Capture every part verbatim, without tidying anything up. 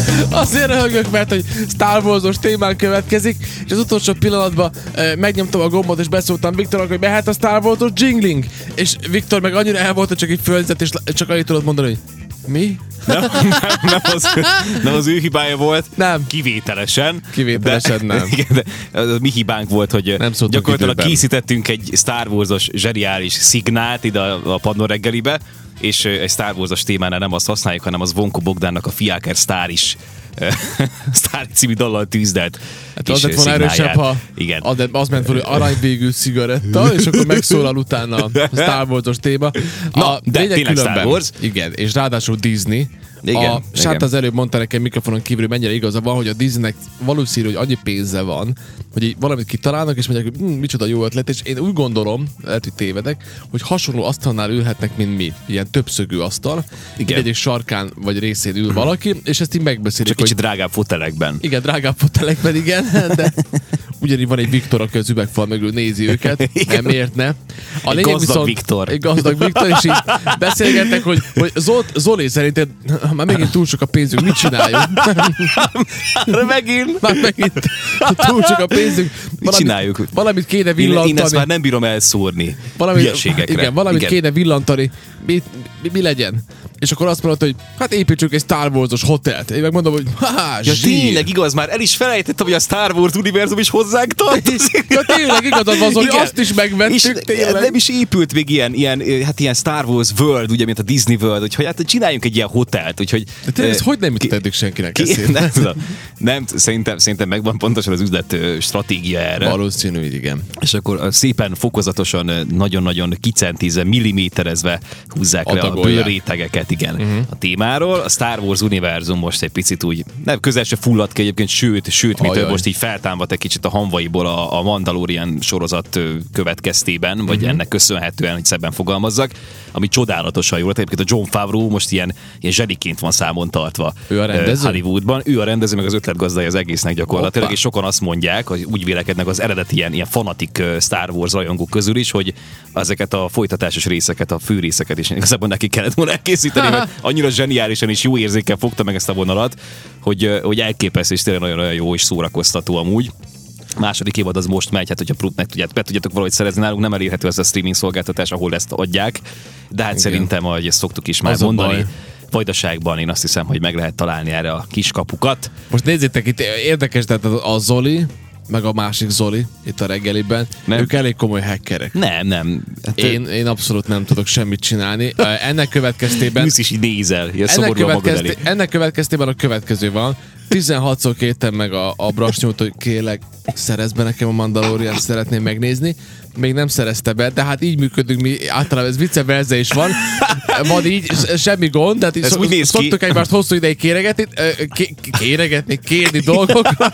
Azért röhögök, mert hogy Star Wars-os témán következik, és az utolsó pillanatban e, megnyomtam a gombot, és beszóltam Viktornak, hogy mehet a Star Wars-os jingling. És Viktor meg annyira el volt, hogy csak így fölzett, és csak annyit tudod mondani, hogy mi? Nem, nem, nem, az, nem az ő hibája volt. Nem. Kivételesen. Kivételesen de, nem. Igen, de az mi hibánk volt, hogy gyakorlatilag időben készítettünk egy Star Wars-os zseniális szignált ide a, a Padnon reggelibe, és egy Star Wars-os témánál nem azt használjuk, hanem az Vonko Bogdánnak a Fiaker Star is Star című dallal tűzdelt. Hát az lett volna erősebb, ha igen. Az, az ment volna, hogy aranyvégű cigaretta, és akkor megszólal utána a Star Wars-os téma. Na, a de tényleg különben, Star Wars. Igen, és ráadásul Disney. Igen, a Sát az előbb mondta nekem mikrofonon kívül, mennyire igaza van, hogy a Disneynek valószínű, hogy annyi pénze van, hogy így valamit kitalálnak, és mondják, hogy hm, micsoda jó ötlet, és én úgy gondolom, lehet, hogy tévedek, hogy hasonló asztalnál ülhetnek, mint mi. Ilyen többszögű asztal. Egyik sarkán vagy részén ül valaki, és ezt így megbeszélik. Csak kicsit hogy... drágább fotelekben. Igen, drágább fotelekben, igen, de ugyanígy van egy Viktor, aki az üvegfal mögül nézi őket, nem miért ne. A egy gazdag viszont, Viktor. Egy gazdag Viktor, és így beszélgetnek, hogy, hogy Zolt, Zoli szerinted már megint túl sok a pénzünk, mit csináljuk? Már megint? Már megint túl sok a pénzünk. Mit csináljuk? Valamit kéne villantani. Én, én ezt már nem bírom elszórni. Valamit, hülyeségekre. Igen, valamit igen. kéne villantani. Mi, mi, mi legyen? És akkor azt mondod, hogy hát építsük egy Star Wars-os hotelt. Én megmondom, hogy ha, ja, tényleg igaz, már el is felejtettem, hogy a Star Wars univerzum is hozzánk tartozik. Ja, tényleg igazad van, Zoli, azt is megvettük, és tényleg. Nem is épült még ilyen, ilyen, hát ilyen Star Wars World, ugye, mint a Disney World, úgyhogy hát csináljunk egy ilyen hotelt, úgyhogy... De tényleg, ez hogy nem jutott eddig senkinek ki, eszébe? Nem, nem, szerintem, szerintem megvan pontosan az üzlet stratégia erre. Valószínű, igen. És akkor szépen fokozatosan, nagyon-nagyon kicentízve, milliméterezve húzzák le a bőrrétegeket, igen, uh-huh. a témáról. A Star Wars univerzum most egy picit úgy, nem, közel se fulladt ki egyébként, sőt, sőt, mitől most így feltámadt egy kicsit a hamvaiból a, a Mandalorian sorozat következtében, vagy uh-huh. ennek köszönhetően, hogy szebben fogalmazzak, ami csodálatosan jó. Egyébként a Jon Favreau most ilyen, ilyen zseniként van számon tartva. Ő a rendező? Hollywoodban. Ő a rendező, meg az ötletgazdája az egésznek gyakorlatilag, és sokan azt mondják, hogy úgy vélekednek az eredeti ilyen, ilyen fanatik Star Wars rajongók közül is, hogy ezeket a folytatásos részeket, a fő részeket is igazából neki kellett volna elkészíteni, mert annyira zseniálisan és jó érzékkel fogta meg ezt a vonalat, hogy, hogy elképesztő, és tényleg nagyon-nagyon jó és szórakoztató amúgy. Második évad az most megy, hát hogyha meg tudjátok, be tudjátok valahogy szerezni, nálunk nem elérhető ez a streaming szolgáltatás, ahol ezt adják, de hát igen. Szerintem, ahogy ezt szoktuk is már az mondani, Vajdaságban én azt hiszem, hogy meg lehet találni erre a kiskapukat. Most nézzétek, itt érdekes, tehát a Zoli, meg a másik Zoli itt a reggeliben, nem. Ők elég komoly hackerek. Nem, nem. Hát én, én abszolút nem tudok semmit csinálni. Ennek következtében... Ülsz is így nézel, ilyen ennek, következté, ennek következtében a következő van. tizenhatszor kértem meg a, a Brasnyót, hogy kérlek, szerezz be nekem a Mandalorian, szeretném megnézni. Még nem szerezte be, de hát így működünk mi, általában ez vicce verze is van. Van így, semmi gond, tehát így szok, szoktuk egymást hosszú ideig kéregetni, ké, kéregetni, kérni dolgokra.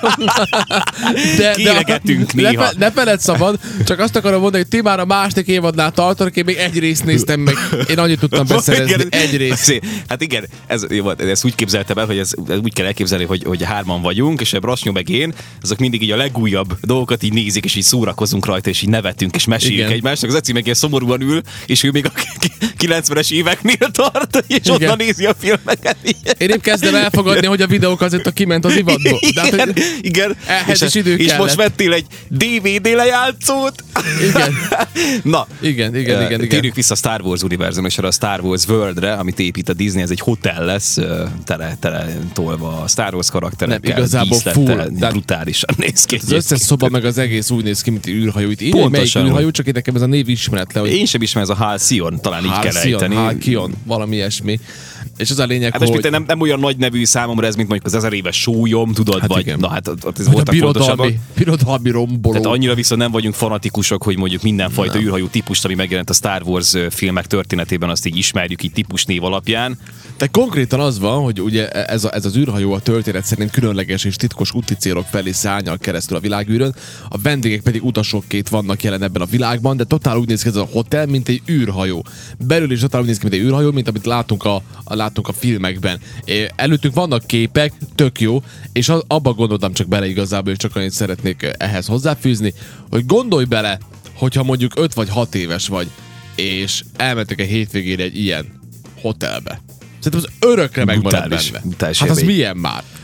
De, Kéregetünk de, néha. Ne, ne feled szabad, csak azt akarom mondani, hogy ti már a második évadnál tartanak, én még egy részt néztem meg. Én annyit tudtam beszerezni, egy részt. Hát igen, ez, jó, ezt úgy képzeltem el, hogy ez, ez úgy kell elképzelni, hogy, hogy hárman vagyunk, és a Brasnyó meg én, azok mindig így a legújabb dolgokat így nézik, és így szórakozunk rajta, és így nevetünk, és meséljük igen. egymásnak. Az Eci meg ilyen szomorúan ül, és ő még a kilencvenes éveknél tart, és igen. onnan nézi a filmeket. Én épp kezdem elfogadni, hogy a videók azért kiment az ivadból. Igen, hát, igen. Ehhez és, is idő és kellett. most vettél egy dé vé dé lejátszót. Igen. Na. Igen, igen, igen. Térjük vissza a Star Wars univerzum, és arra a Star Wars Worldre, amit épít a Disney, ez egy hotel lesz, tele, tele tolva a Star Wars karakterekkel. Nem, igazából full. Brutálisan néz ki. Az összes szoba meg az egész úgy néz ki, mint űrhajó. Itt így melyik űrhajó, csak itt nekem ez a név ismeretlen. Hogy... Én sem ismerem, ez a Halcyon, talán így kell ejteni. Halcyon, valami ilyesmi. És az a lényeg, hát hogy... Nem, nem olyan nagy nevű számomra ez, mint mondjuk az ezer éves sólyom, tudod, hát vagy... Igen. Na hát ott ez voltak pontosabban. Birodalmi romboló. Tehát annyira viszont nem vagyunk fanatikusok, hogy mondjuk mindenfajta nem. űrhajó típust, ami megjelent a Star Wars filmek történetében, azt így ismerjük így típusnév alapján. De konkrétan az van, hogy ugye ez, a, ez az űrhajó a történet szerint különleges és titkos úti célok felé szárnyal keresztül a világűrön, a vendégek pedig utasokként vannak jelen ebben a világban, de totál úgy néz ki ez a hotel, mint egy űrhajó. Belül is totál úgy néz ki, mint egy űrhajó, mint amit látunk a, a, látunk a filmekben. Előttünk vannak képek, tök jó, és az, abba gondoltam csak bele igazából, és csak annyit szeretnék ehhez hozzáfűzni, hogy gondolj bele, hogyha mondjuk öt vagy hat éves vagy, és elmentek egy hétvégére egy ilyen hotelbe. Szerintem az örökre megmarad benne. Hát az milyen már?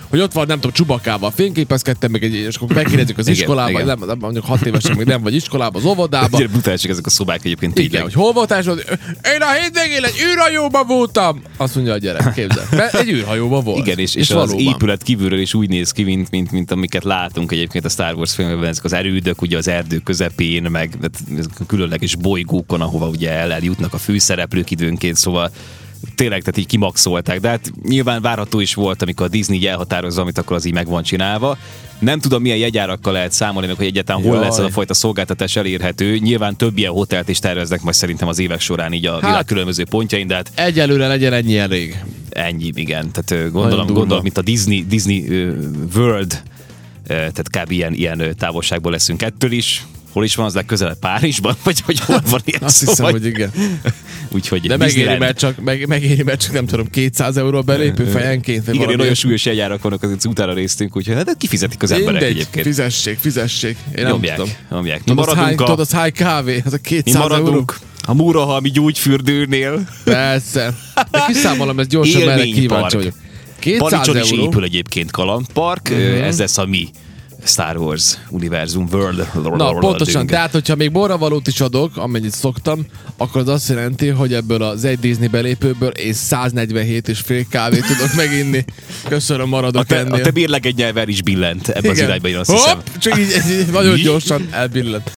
hogy ott van, nem tudom, Csubakával fényképezkedtem, meg egy, és akkor megkérdezik az iskolába, nem, nem, mondjuk hat évesen még nem vagy iskolában, az óvodában. Ugye brutálsak ezek a szobák egyébként. Igen, hogy hol voltál, és én a hétvégén egy űrhajóban voltam. Azt mondja a gyerek, képzel. Mert egy űrhajóban volt. Igen, és, és, és az épület kívülről is úgy néz ki, mint, mint, mint amiket látunk egyébként a Star Wars filmekben, ezek az erődök, ugye az erdő közepén, meg különleges bolygókon, ahova ugye el eljutnak a főszereplők időnként, szóval tényleg, tehát így kimaxolták, de hát nyilván várható is volt, amikor a Disney így elhatározza, amit akkor az így meg van csinálva. Nem tudom, milyen jegyárakkal lehet számolni, meg hogy egyáltalán hol lesz ez a fajta szolgáltatás elérhető. Nyilván több ilyen hotelt is terveznek majd szerintem az évek során így a hát, világ különböző pontjain, de hát egyelőre legyen ennyi elég. Ennyi, igen. Tehát gondolom, gondolom, mint a Disney, Disney uh, World, uh, tehát kb. Ilyen, ilyen távolságból leszünk ettől is. Hol is van az legközelebb? Párizsban? Vagy hogy hol van ilyen Azt szó, hiszem, vagy... hogy igen. Úgyhogy de megéri, mert csak, meg, megéri, mert csak nem tudom, kétszáz euró belépő fejenként. Igen, nagyon súlyos jegyárak vannak, az utána résztünk, úgyhogy hát kifizetik az emberek mindegy, egyébként. Fizessék, fizessék. Én nyomják, nem tudom. Nyomják. Tudod, az hány, a... tudod, az hány kávé? Az a kétszáz euró. A Murahalmi gyógyfürdőnél. Persze. De kiszámolom, ez gyorsan, merre kíváncsi vagyok. Palicson is épül egyébként kalandpark, uh-huh. Ez lesz a mi Star Wars univerzum, world. Na, pontosan, tehát, hogyha még borravalót is adok, amennyit szoktam, akkor az azt jelenti, hogy ebből az egy Disney belépőből én száznegyvenhét és fél kávét tudok meginni. Köszönöm, maradok a te, ennél. A te bérlegegyelver is billent ebbe az irányba, én azt Hopp, hiszem. csak így, így nagyon gyorsan elbillent.